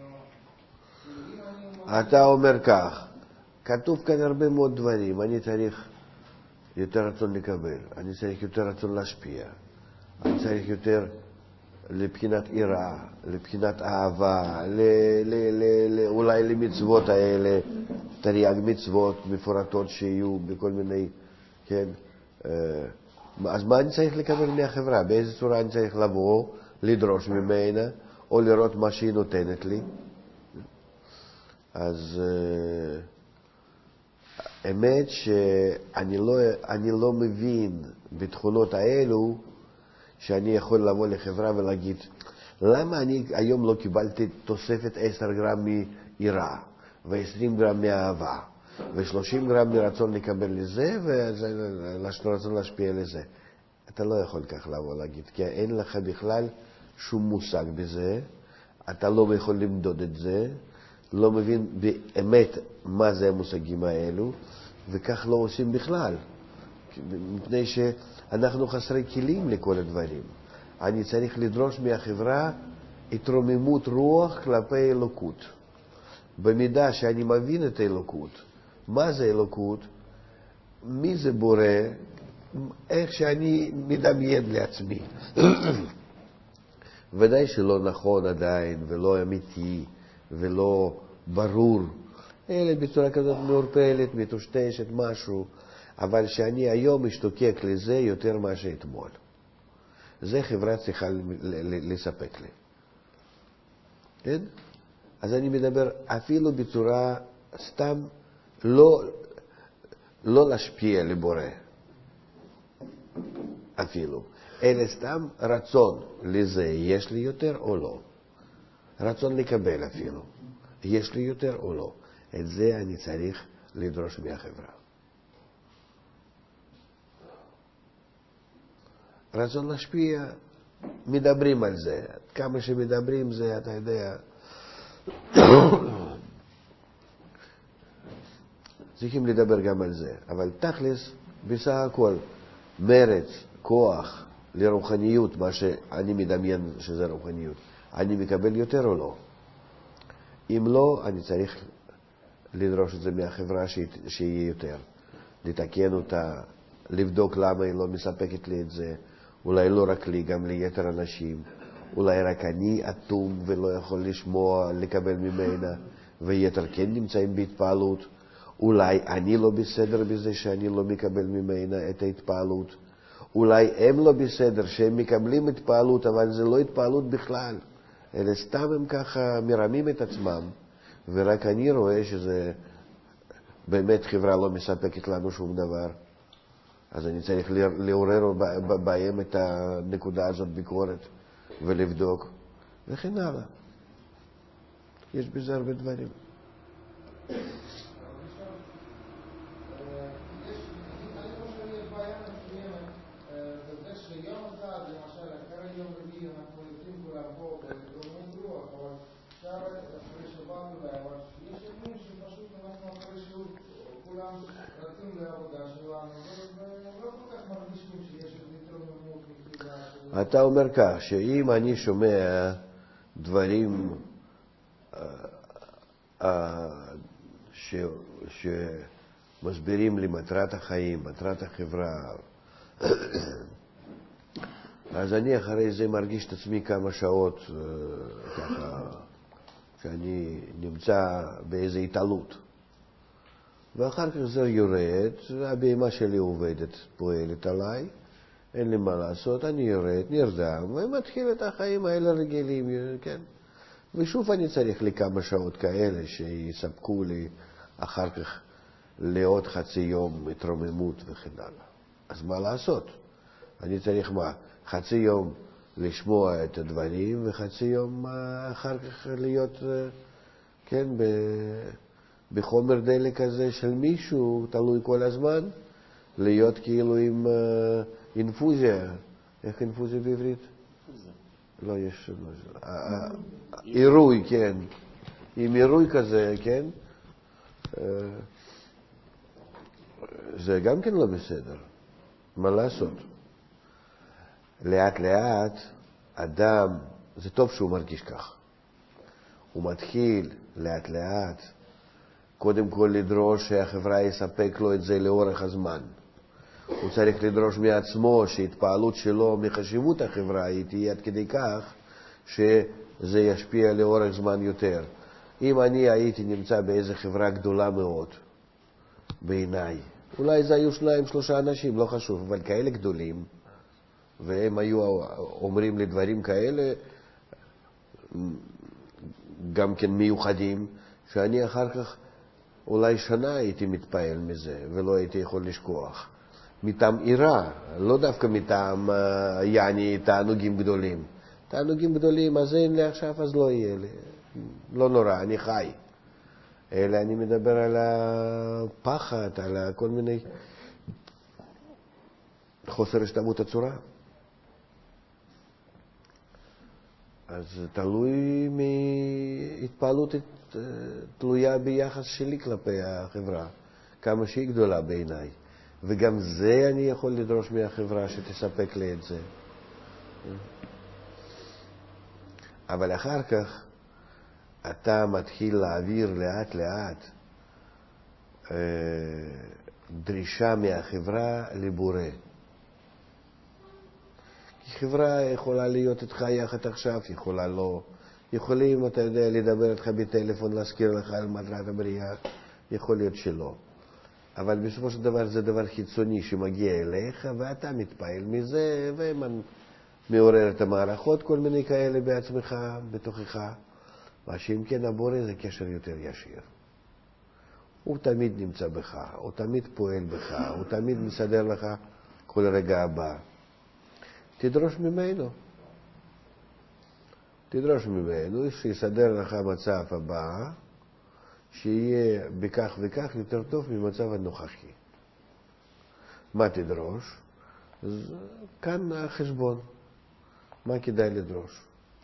שאני לא... אתה אומר כך, כתוב כאן הרבה מאוד דברים. אני צריך יותר רצון לקבל, אני צריך יותר רצון להשפיע, אני צריך יותר לבחינת עירה, לבחינת אהבה, ל, ל, ל, ל, אולי למצוות האלה, תרי"ג מצוות מפורטות שיהיו בכל מיני, כן? אז מה אני צריך לקבל מהחברה? באיזה צורה אני צריך לבוא, לדרוש ממנה, או לראות מה שהיא נותנת לי? אז האמת שאני לא, אני לא מבין בתכונות האלו שאני יכול לבוא לחברה ולהגיד למה אני היום לא קיבלתי תוספת עשר גרם מיראה ו-עשרים גרם מאהבה ו-שלושים גרם מרצון לקבל לזה ורצון להשפיע לזה. אתה לא יכול כך לבוא להגיד, כי אין לך בכלל שום מושג בזה, אתה לא יכול למדוד את זה, לא מבין באמת מה זה המושגים האלו, וכך לא עושים בכלל. מפני שאנחנו חסרי כלים לכל הדברים. אני צריך לדרוש מהחברה התרוממות רוח כלפי אלוקות. במידה שאני מבין את האלוקות, מה זה אלוקות, מי זה בורא, איך שאני מדמיין לעצמי. ודאי שלא נכון עדיין, ולא אמיתי, ולא ברור. אלא בצורה כזאת מעורפלת, מטושטשת, משהו. אבל שאני היום משתוקק לזה יותר מה שאתמול. זה חברה צריכה לספק לי. כן? אז אני מדבר אפילו בצורה סתם לא, לא להשפיע לבורא. אפילו. אלא סתם רצון לזה, יש לי יותר או לא. רצון לקבל אפילו. יש לי יותר או לא. את זה אני צריך לדרוש מהחברה. רצון להשפיע, מדברים על זה. כמה שמדברים זה, אתה יודע, צריכים לדבר גם על זה. אבל תכלס, בסך הכל, מרץ, כוח, לרוחניות, מה שאני מדמיין שזה רוחניות, אני מקבל יותר או לא? אם לא, אני צריך לדרוש את זה מהחברה שיהיה יותר. לתקן אותה, לבדוק למה היא לא מספקת לי את זה. אולי לא רק לי, גם ליתר אנשים. אולי רק אני אטום ולא יכול לשמוע, לקבל ממנה, ויתר כן נמצאים בהתפעלות. אולי אני לא בסדר בזה שאני לא מקבל ממנה את ההתפעלות. אולי הם לא בסדר שהם מקבלים התפעלות, אבל זה לא התפעלות בכלל. אלא סתם הם ככה מרמים את עצמם, ורק אני רואה שזה באמת חברה לא מספקת לנו שום דבר. אז אני צריך לעורר בהם את הנקודה הזאת ביקורת ולבדוק, וכן הלאה. יש בזה הרבה דברים. אתה אומר כך, שאם אני שומע דברים שמסבירים לי מטרת החיים, מטרת החברה, אז אני אחרי זה מרגיש את עצמי כמה שעות ככה, שאני נמצא באיזו התעלות. ואחר כך זה יורד, הבהמה שלי עובדת, פועלת עליי, אין לי מה לעשות, אני יורד, נרדם, ומתחיל את החיים האלה רגילים, כן? ושוב אני צריך לי כמה שעות כאלה שיספקו לי אחר כך לעוד חצי יום התרוממות וכן הלאה. אז מה לעשות? אני צריך מה? חצי יום לשמוע את הדברים, וחצי יום אחר כך להיות, כן, בחומר דלק הזה של מישהו, תלוי כל הזמן, להיות כאילו עם אינפוזיה. איך אינפוזיה בעברית? לא, יש... עירוי, כן. עם עירוי כזה, כן? זה גם כן לא בסדר. מה לעשות? לאט לאט, אדם, זה טוב שהוא מרגיש כך. הוא מתחיל לאט לאט, קודם כל לדרוש שהחברה יספק לו את זה לאורך הזמן. הוא צריך לדרוש מעצמו שהתפעלות שלו מחשיבות החברה היא תהיה עד כדי כך שזה ישפיע לאורך זמן יותר. אם אני הייתי נמצא באיזו חברה גדולה מאוד, בעיניי, אולי זה היו שניים, שלושה אנשים, לא חשוב, אבל כאלה גדולים, והם היו אומרים לי דברים כאלה, גם כן מיוחדים, שאני אחר כך אולי שנה הייתי מתפעל מזה, ולא הייתי יכול לשכוח. מטעם עירה, לא דווקא מטעם יעני תענוגים גדולים. תענוגים גדולים, אז אין לי עכשיו, אז לא יהיה לי. לא נורא, אני חי. אלא אני מדבר על הפחד, על כל מיני חוסר השתוות הצורה. אז תלוי מהתפעלות, תלויה ביחס שלי כלפי החברה, כמה שהיא גדולה בעיניי. וגם זה אני יכול לדרוש מהחברה שתספק לי את זה. אבל אחר כך אתה מתחיל להעביר לאט לאט דרישה מהחברה לבורא. כי חברה יכולה להיות איתך יחד עכשיו, יכולה לא. יכולים, אתה יודע, לדבר איתך בטלפון, להזכיר לך על מטרת הבריאה, יכול להיות שלא. אבל בסופו של דבר זה דבר חיצוני שמגיע אליך, ואתה מתפעל מזה, ומעורר את המערכות, כל מיני כאלה בעצמך, בתוכך. מה שאם כן הבורא זה קשר יותר ישיר. הוא תמיד נמצא בך, הוא תמיד פועל בך, הוא תמיד מסדר לך כל רגע הבא. תדרוש ממנו. תדרוש ממנו שיסדר לך מצב הבא, שיהיה בכך וכך יותר טוב ממצב הנוכחי. מה תדרוש? אז כאן החשבון. מה כדאי לדרוש?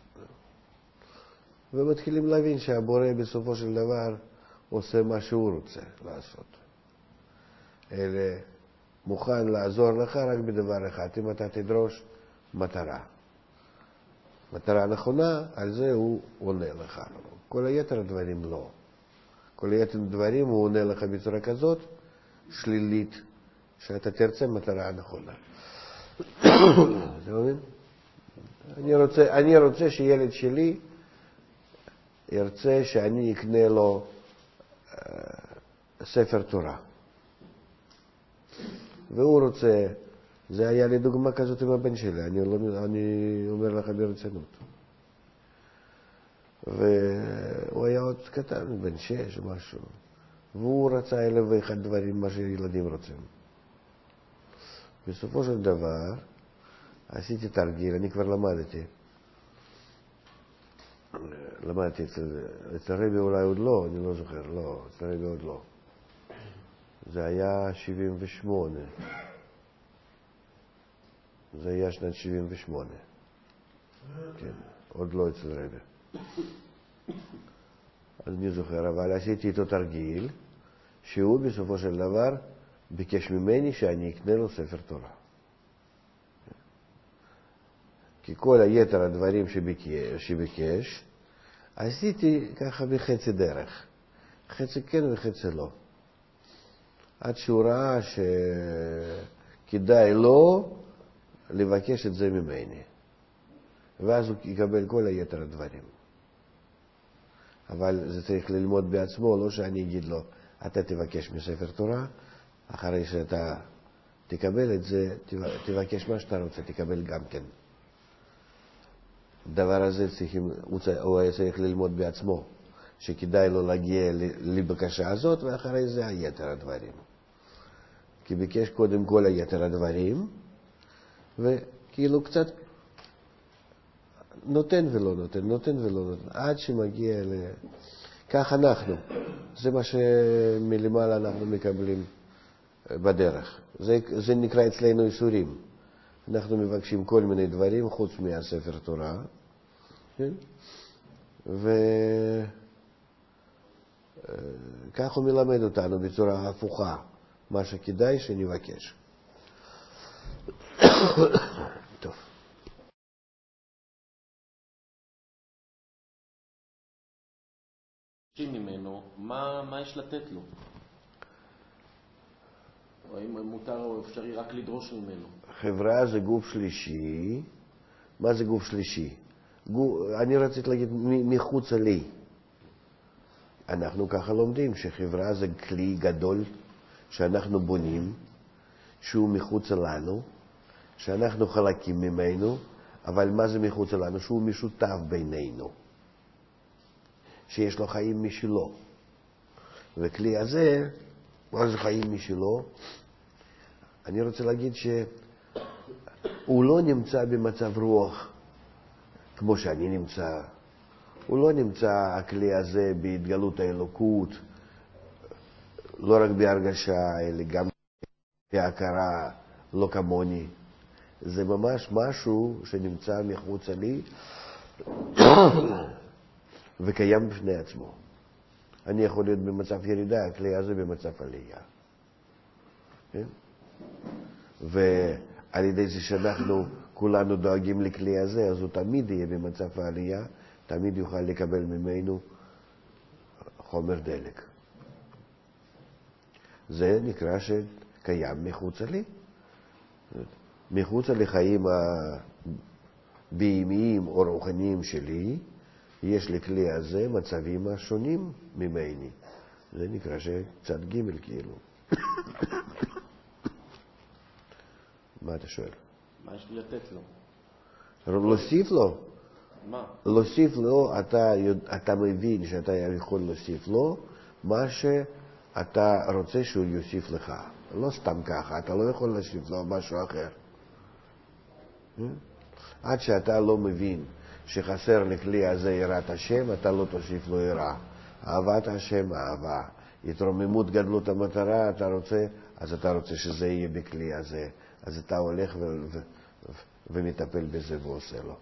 ומתחילים להבין שהבורא בסופו של דבר עושה מה שהוא רוצה לעשות. אלא מוכן לעזור לך רק בדבר אחד, אם אתה תדרוש מטרה. מטרה נכונה, על זה הוא עונה לך. כל היתר הדברים לא. כל היתר הדברים הוא עונה לך בצורה כזאת, שלילית, שאתה תרצה מטרה נכונה. אתה מבין? אני רוצה, אני רוצה שילד שלי ירצה שאני אקנה לו uh, ספר תורה. והוא רוצה, זה היה לי דוגמה כזאת עם הבן שלי, אני, לא, אני אומר לך ברצינות. והוא היה עוד קטן, בן שש או משהו, והוא רצה אלף ואחד דברים מה שילדים רוצים. בסופו של דבר, עשיתי תרגיל, אני כבר למדתי. למדתי אצל, אצל הרבי אולי עוד לא, אני לא זוכר, לא, אצל הרבי עוד לא. זה היה שבעים ושמונה. זה היה שנת שבעים ושמונה. כן, עוד לא אצל הרבי. אז אני זוכר, אבל עשיתי איתו תרגיל, שהוא בסופו של דבר ביקש ממני שאני אקנה לו ספר תורה. כי כל היתר הדברים שביקש, שביקש עשיתי ככה בחצי דרך. חצי כן וחצי לא. עד שהוא ראה שכדאי לו לבקש את זה ממני. ואז הוא יקבל כל היתר הדברים. אבל זה צריך ללמוד בעצמו, לא שאני אגיד לו, אתה תבקש מספר תורה, אחרי שאתה תקבל את זה, תבקש מה שאתה רוצה, תקבל גם כן. דבר הזה צריכים, הוא היה צריך ללמוד בעצמו, שכדאי לו להגיע לבקשה הזאת, ואחרי זה היתר הדברים. כי ביקש קודם כל היתר הדברים, וכאילו קצת נותן ולא נותן, נותן ולא נותן, עד שמגיע ל... כך אנחנו. זה מה שמלמעלה אנחנו מקבלים בדרך. זה, זה נקרא אצלנו איסורים. אנחנו מבקשים כל מיני דברים חוץ מהספר תורה, כן? וכך הוא מלמד אותנו בצורה הפוכה, מה שכדאי שנבקש. טוב. ממנו, מה, מה יש לתת לו? או האם מותר או אפשרי רק לדרוש ממנו? חברה זה גוף שלישי. מה זה גוף שלישי? גוף, אני רציתי להגיד מחוץ לי. אנחנו ככה לומדים שחברה זה כלי גדול שאנחנו בונים, שהוא מחוץ לנו, שאנחנו חלקים ממנו, אבל מה זה מחוץ לנו? שהוא משותף בינינו. שיש לו חיים משלו. וכלי הזה, מה זה חיים משלו? אני רוצה להגיד שהוא לא נמצא במצב רוח כמו שאני נמצא. הוא לא נמצא, הכלי הזה, בהתגלות האלוקות, לא רק בהרגשה, אלא גם בהכרה, לא כמוני. זה ממש משהו שנמצא מחוץ לי וקיים בפני עצמו. אני יכול להיות במצב ירידה, הכלי הזה במצב עלייה. כן? ועל ידי זה שאנחנו כולנו דואגים לכלי הזה, אז הוא תמיד יהיה במצב העלייה, תמיד יוכל לקבל ממנו חומר דלק. זה נקרא שקיים מחוץ לי. מחוץ לחיים הבהמיים או רוחניים שלי, יש לכלי הזה מצבים השונים ממני. זה נקרא שקצת ג' כאילו. מה אתה שואל? מה יש לי לתת לו? להוסיף לו. מה? להוסיף לו, אתה, אתה מבין שאתה יכול להוסיף לו מה שאתה רוצה שהוא יוסיף לך. לא סתם ככה, אתה לא יכול להוסיף לו משהו אחר. עד שאתה לא מבין שחסר לכלי הזה יראת השם, אתה לא תוסיף לו יראה. אהבת השם, אהבה. התרוממות גדלות המטרה, אתה רוצה, אז אתה רוצה שזה יהיה בכלי הזה. אז אתה הולך ו- ו- ו- ומטפל בזה ועושה לו.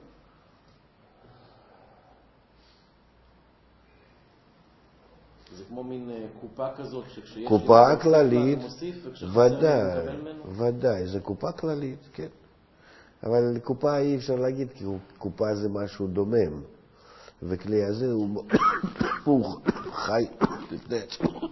זה כמו מין קופה כזאת, שכשיש קופה לי כללית, אני מוסיף, וכשחסר אני מקבל ממנו? ודאי, זה קופה כללית, כן. אבל קופה אי אפשר להגיד, כי קופה זה משהו דומם. וכלי הזה הוא, הוא חי לפני עצמו.